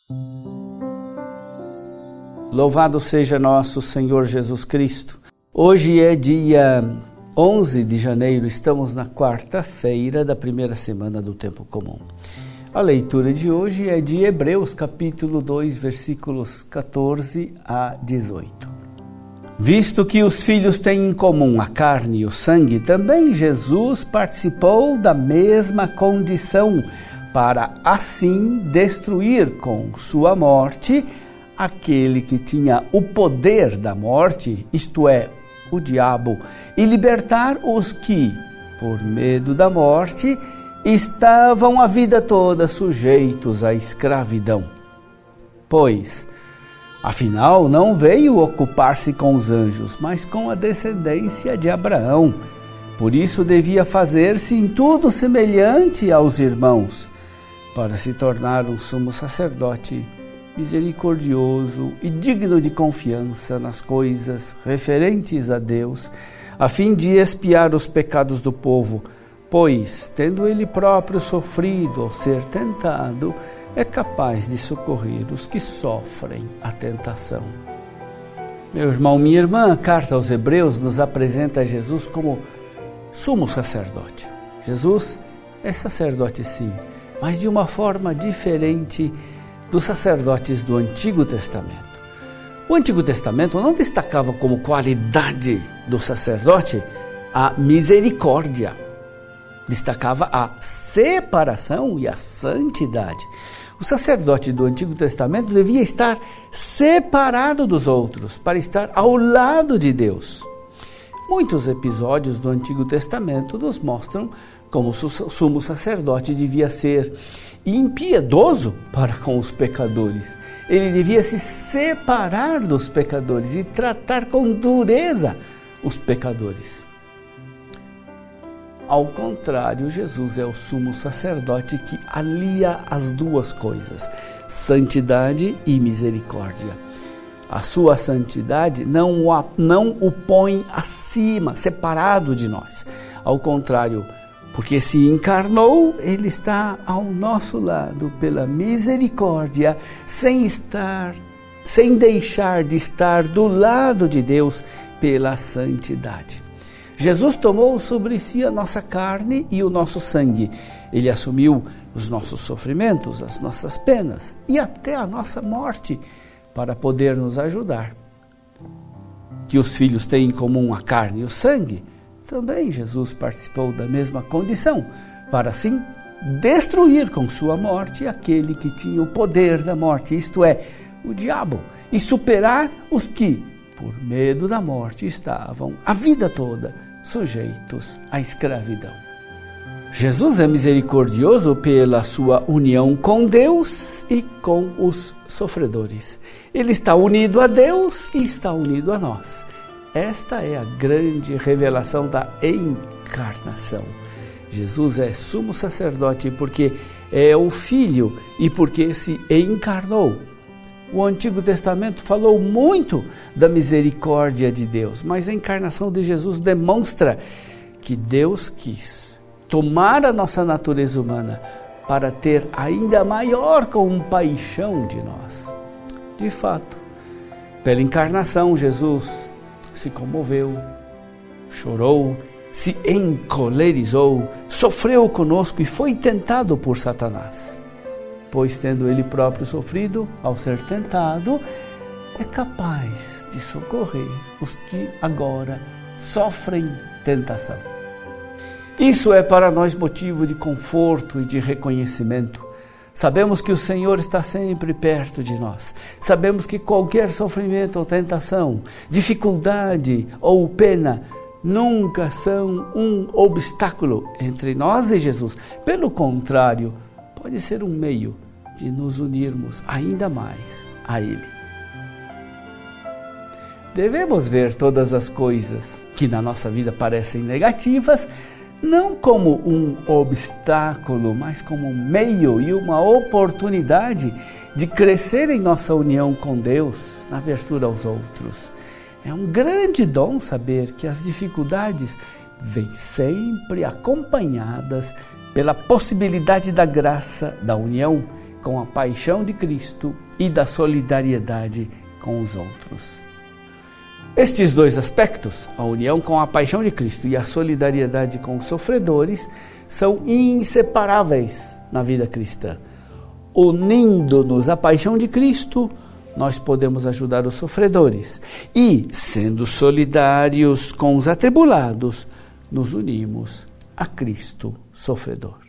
Louvado seja nosso Senhor Jesus Cristo. Hoje é dia 11 de janeiro, estamos na quarta-feira da primeira semana do Tempo Comum. A leitura de hoje é de Hebreus, capítulo 2, versículos 14 a 18. Visto que os filhos têm em comum a carne e o sangue, também Jesus participou da mesma condição, para assim destruir com sua morte aquele que tinha o poder da morte, isto é, o diabo, e libertar os que, por medo da morte, estavam a vida toda sujeitos à escravidão. Pois, afinal, não veio ocupar-se com os anjos, mas com a descendência de Abraão. Por isso devia fazer-se em tudo semelhante aos irmãos, para se tornar um sumo sacerdote misericordioso e digno de confiança nas coisas referentes a Deus, a fim de expiar os pecados do povo, pois, tendo ele próprio sofrido ao ser tentado, é capaz de socorrer os que sofrem a tentação. Meu irmão, minha irmã, a carta aos Hebreus nos apresenta Jesus como sumo sacerdote. Jesus é sacerdote sim, mas de uma forma diferente dos sacerdotes do Antigo Testamento. O Antigo Testamento não destacava como qualidade do sacerdote a misericórdia, destacava a separação e a santidade. O sacerdote do Antigo Testamento devia estar separado dos outros, para estar ao lado de Deus. Muitos episódios do Antigo Testamento nos mostram como o sumo sacerdote devia ser impiedoso para com os pecadores. Ele devia se separar dos pecadores e tratar com dureza os pecadores. Ao contrário, Jesus é o sumo sacerdote que alia as duas coisas, santidade e misericórdia. A sua santidade não o põe acima, separado de nós. Ao contrário, porque se encarnou, ele está ao nosso lado pela misericórdia, sem deixar de estar do lado de Deus pela santidade. Jesus tomou sobre si a nossa carne e o nosso sangue. Ele assumiu os nossos sofrimentos, as nossas penas e até a nossa morte para poder nos ajudar. Que os filhos têm em comum a carne e o sangue, também Jesus participou da mesma condição, para assim destruir com sua morte aquele que tinha o poder da morte, isto é, o diabo, e superar os que, por medo da morte, estavam a vida toda sujeitos à escravidão. Jesus é misericordioso pela sua união com Deus e com os sofredores. Ele está unido a Deus e está unido a nós. Esta é a grande revelação da encarnação. Jesus é sumo sacerdote porque é o Filho e porque se encarnou. O Antigo Testamento falou muito da misericórdia de Deus, mas a encarnação de Jesus demonstra que Deus quis tomar a nossa natureza humana para ter ainda maior compaixão de nós. De fato, pela encarnação, Jesus se comoveu, chorou, se encolerizou, sofreu conosco e foi tentado por Satanás. Pois, tendo ele próprio sofrido, ao ser tentado, é capaz de socorrer os que agora sofrem tentação. Isso é para nós motivo de conforto e de reconhecimento. Sabemos que o Senhor está sempre perto de nós. Sabemos que qualquer sofrimento ou tentação, dificuldade ou pena nunca são um obstáculo entre nós e Jesus. Pelo contrário, pode ser um meio de nos unirmos ainda mais a Ele. Devemos ver todas as coisas que na nossa vida parecem negativas, não como um obstáculo, mas como um meio e uma oportunidade de crescer em nossa união com Deus, na abertura aos outros. É um grande dom saber que as dificuldades vêm sempre acompanhadas pela possibilidade da graça, da união com a paixão de Cristo e da solidariedade com os outros. Estes dois aspectos, a união com a paixão de Cristo e a solidariedade com os sofredores, são inseparáveis na vida cristã. Unindo-nos à paixão de Cristo, nós podemos ajudar os sofredores e, sendo solidários com os atribulados, nos unimos a Cristo sofredor.